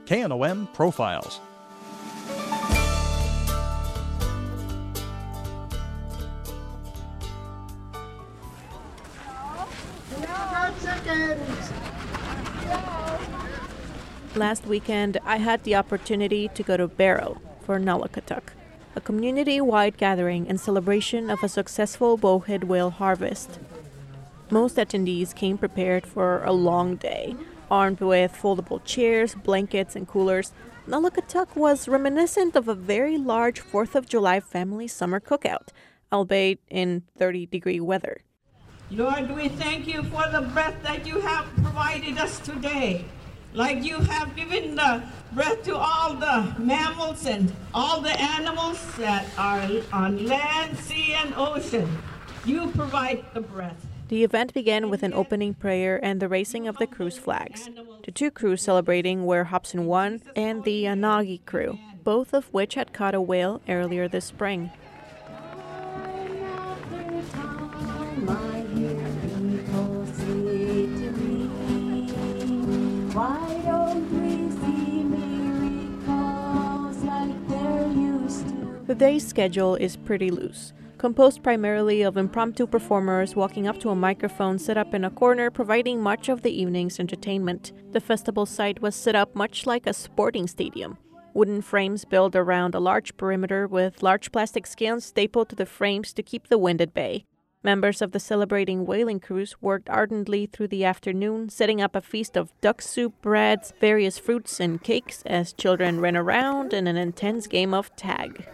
KNOM Profiles. Last weekend, I had the opportunity to go to Barrow for Nulakatuck, a community-wide gathering in celebration of a successful bowhead whale harvest. Most attendees came prepared for a long day, armed with foldable chairs, blankets, and coolers. Nulakatuck was reminiscent of a very large 4th of July family summer cookout, albeit in 30-degree weather. Lord, we thank you for the breath that you have provided us today. Like you have given the breath to all the mammals and all the animals that are on land, sea, and ocean. You provide the breath. The event began with an opening prayer and the raising of the cruise flags. The two crews celebrating were Hobson 1 and the Anagi crew, both of which had caught a whale earlier this spring. Why don't we see miracles like there used to? The day's schedule is pretty loose, composed primarily of impromptu performers walking up to a microphone set up in a corner, providing much of the evening's entertainment. The festival site was set up much like a sporting stadium. Wooden frames built around a large perimeter with large plastic scales stapled to the frames to keep the wind at bay. Members of the celebrating whaling cruise worked ardently through the afternoon, setting up a feast of duck soup, breads, various fruits, and cakes as children ran around in an intense game of tag.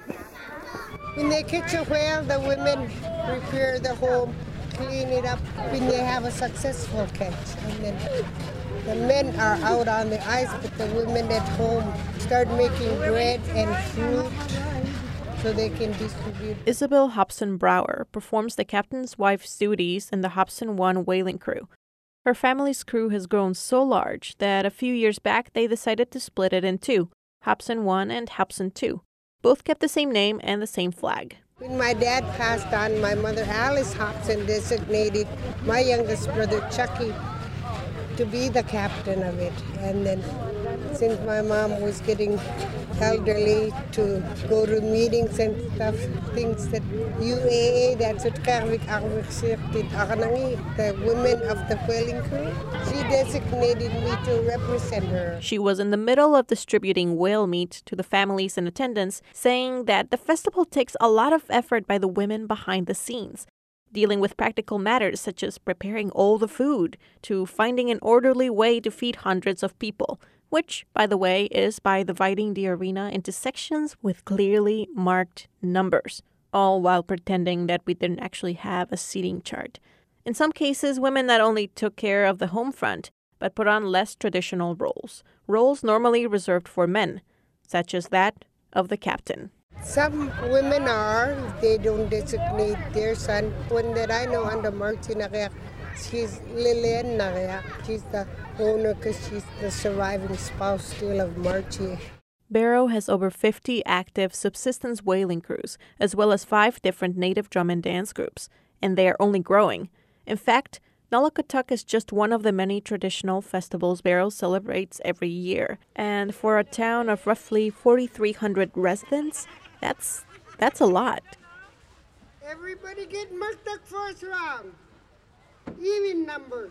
When they catch a whale, the women prepare the home, clean it up when they have a successful catch. And then the men are out on the ice, but the women at home start making bread and fruit so they can distribute. Isabel Hobson Brower performs the captain's wife's duties in the Hobson 1 whaling crew. Her family's crew has grown so large that a few years back they decided to split it in two, Hobson 1 and Hobson 2. Both kept the same name and the same flag. When my dad passed on, my mother Alice Hobson designated my youngest brother Chucky to be the captain of it. And then since my mom was getting elderly, to go to meetings and stuff, things that UAA, that's what Karvik did, the women of the whaling crew, she designated me to represent her. She was in the middle of distributing whale meat to the families in attendance, saying that the festival takes a lot of effort by the women behind the scenes, dealing with practical matters such as preparing all the food, to finding an orderly way to feed hundreds of people, which, by the way, is by dividing the arena into sections with clearly marked numbers, all while pretending that we didn't actually have a seating chart. In some cases, women not only took care of the home front, but put on less traditional roles normally reserved for men, such as that of the captain. Some women are, they don't designate their son. One that I know under Marty Narea, she's Lilian Narea. She's the owner because she's the surviving spouse still of Marty. Barrow has over 50 active subsistence whaling crews, as well as 5 different native drum and dance groups, and they are only growing. In fact, Nulakatuck is just one of the many traditional festivals Barrow celebrates every year. And for a town of roughly 4,300 residents, that's a lot. Everybody get marked up first round. Even numbers.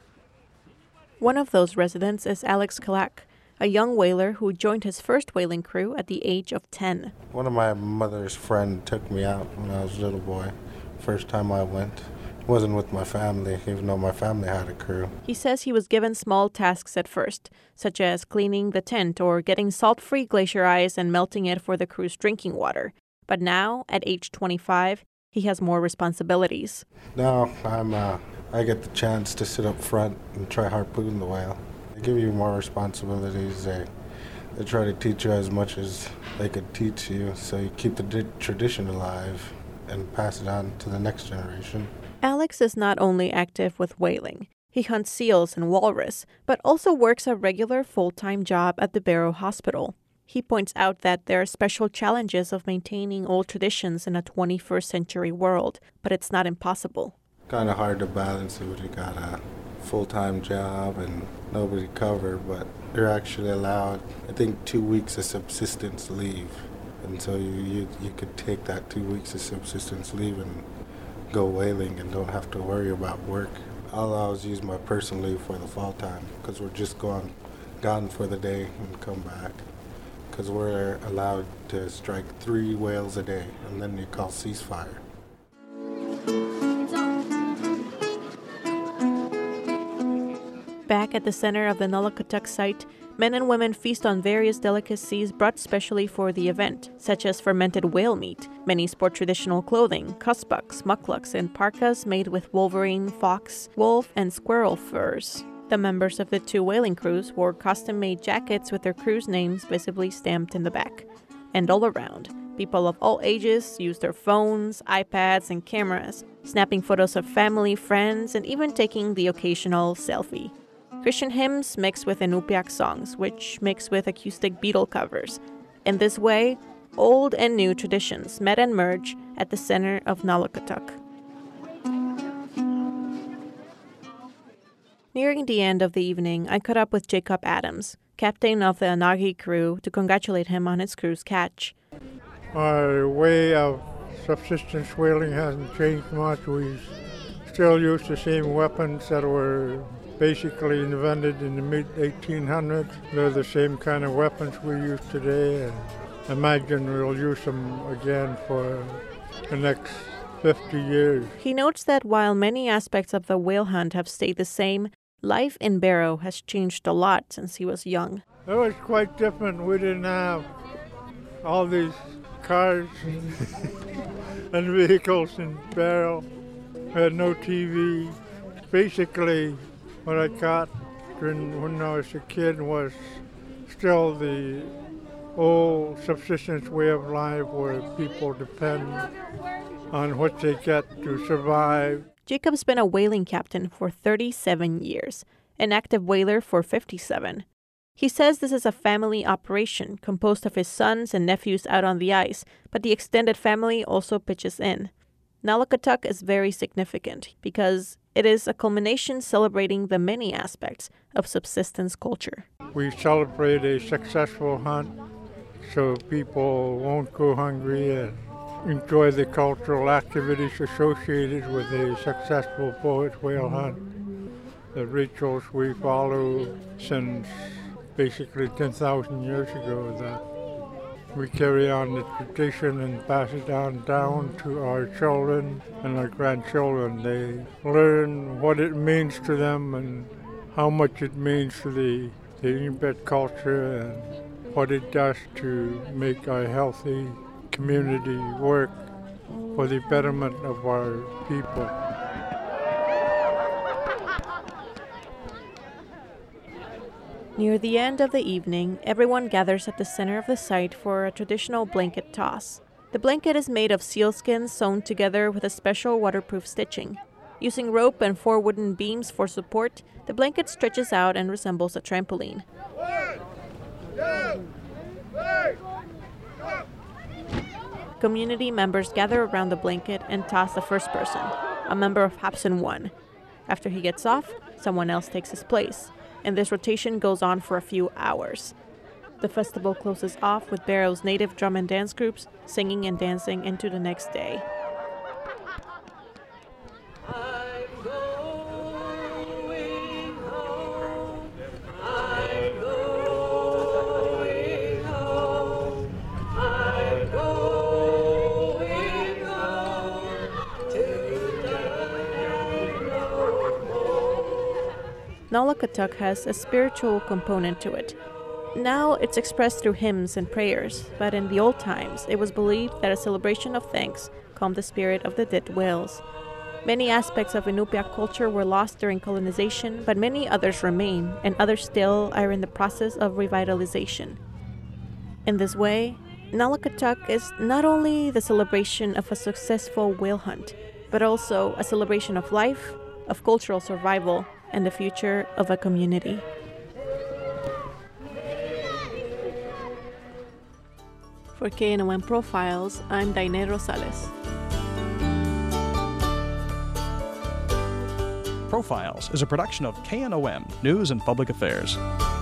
One of those residents is Alex Kalak, a young whaler who joined his first whaling crew at the age of 10. One of my mother's friends took me out when I was a little boy. First time I went. It wasn't with my family, even though my family had a crew. He says he was given small tasks at first, such as cleaning the tent or getting salt-free glacier ice and melting it for the crew's drinking water. But now, at age 25, he has more responsibilities. Now I get the chance to sit up front and try harpoon the whale. They give you more responsibilities. They try to teach you as much as they could teach you, so you keep the tradition alive and pass it on to the next generation. Alex is not only active with whaling. He hunts seals and walrus, but also works a regular full-time job at the Barrow Hospital. He points out that there are special challenges of maintaining old traditions in a 21st century world, but it's not impossible. Kind of hard to balance it when you got a full-time job and nobody cover, but you're actually allowed, I think, 2 weeks of subsistence leave. And so you could take that 2 weeks of subsistence leave and go whaling and don't have to worry about work. I'll always use my personal leave for the fall time because we're just gone for the day and come back. Because we're allowed to strike 3 whales a day and then you call ceasefire. Back at the center of the Nulakatuck site, men and women feast on various delicacies brought specially for the event, such as fermented whale meat. Many sport traditional clothing, kuspuks, mukluks, and parkas made with wolverine, fox, wolf, and squirrel furs. The members of the 2 whaling crews wore custom-made jackets with their crews' names visibly stamped in the back. And all around, people of all ages used their phones, iPads, and cameras, snapping photos of family, friends, and even taking the occasional selfie. Christian hymns mixed with Inupiaq songs, which mix with acoustic Beatle covers. In this way, old and new traditions met and merged at the center of Nulakatuck. Nearing the end of the evening, I caught up with Jacob Adams, captain of the Anagi crew, to congratulate him on his crew's catch. Our way of subsistence whaling hasn't changed much. We still use the same weapons that were basically invented in the mid-1800s. They're the same kind of weapons we use today, and imagine we'll use them again for the next 50 years. He notes that while many aspects of the whale hunt have stayed the same, life in Barrow has changed a lot since he was young. It was quite different. We didn't have all these cars and vehicles in Barrow. We had no TV. Basically, what I got when I was a kid was still the old subsistence way of life where people depend on what they get to survive. Jacob's been a whaling captain for 37 years, an active whaler for 57. He says this is a family operation composed of his sons and nephews out on the ice, but the extended family also pitches in. Nulakatuck is very significant because it is a culmination celebrating the many aspects of subsistence culture. We celebrate a successful hunt so people won't go hungry and enjoy the cultural activities associated with a successful poet whale hunt. The rituals we follow since basically 10,000 years ago, that we carry on the tradition and pass it down to our children and our grandchildren. They learn what it means to them and how much it means to the Inupiaq culture and what it does to make a healthy community work for the betterment of our people. Near the end of the evening, everyone gathers at the center of the site for a traditional blanket toss. The blanket is made of sealskin sewn together with a special waterproof stitching. Using rope and 4 wooden beams for support, the blanket stretches out and resembles a trampoline. 1, 2, 3, go! Community members gather around the blanket and toss the first person, a member of Hapson 1. After he gets off, someone else takes his place, and this rotation goes on for a few hours. The festival closes off with Barrow's native drum and dance groups singing and dancing into the next day. Nulakatuck has a spiritual component to it. Now it's expressed through hymns and prayers, but in the old times it was believed that a celebration of thanks calmed the spirit of the dead whales. Many aspects of Inupiaq culture were lost during colonization, but many others remain, and others still are in the process of revitalization. In this way, Nulakatuck is not only the celebration of a successful whale hunt, but also a celebration of life, of cultural survival, and the future of a community. For KNOM Profiles, I'm Dainay Rosales. Profiles is a production of KNOM News and Public Affairs.